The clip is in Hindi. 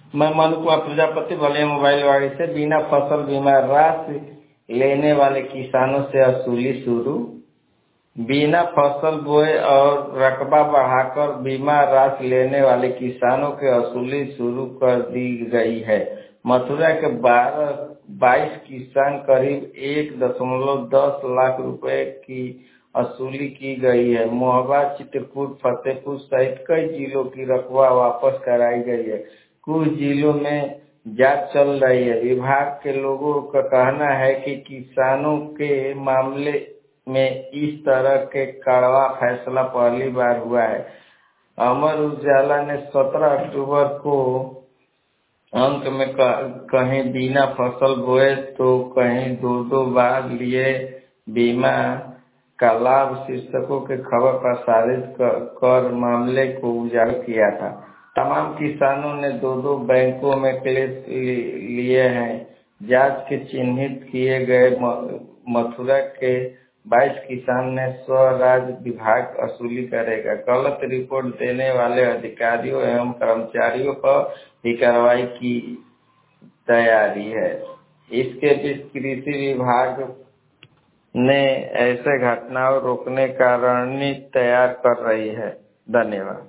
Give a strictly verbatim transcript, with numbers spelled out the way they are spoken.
मैं मनु कुमार प्रजापति बलिया मोबाइल वाड़ी से बिना फसल बीमा राशि लेने वाले किसानों से वसूली शुरू। बिना फसल बोए और रकबा बढ़ाकर बीमा राशि लेने वाले किसानों की वसूली शुरू कर दी गई है। मथुरा के बारह बाईस किसान करीब एक दशमलव दस लाख रुपए की वसूली की गई है। मोहबा, चित्रकूट, फतेहपुर सहित कई जिलों की रकबा वापस कराई गई है। कुछ जिलों में जांच चल रही है। विभाग के लोगों का कहना है कि किसानों के मामले में इस तरह के कड़वा फैसला पहली बार हुआ है। अमर उजाला ने सत्रह अक्टूबर को अंक में कहीं बिना फसल बोए तो कहीं दो दो बार लिए बीमा का लाभ शीर्षकों के खबर प्रसारित कर, कर मामले को उजागर किया था। तमाम किसानों ने दो दो बैंकों में क्लेश लिए हैं। जांच के चिन्हित किए गए मथुरा के बाईस किसान ने स्वराज विभाग वसूली करेगा। गलत रिपोर्ट देने वाले अधिकारियों एवं कर्मचारियों पर भी कार्रवाई की तैयारी है। इसके बीच कृषि विभाग ने ऐसे घटनाओं रोकने का रणनीति तैयार कर रही है। धन्यवाद।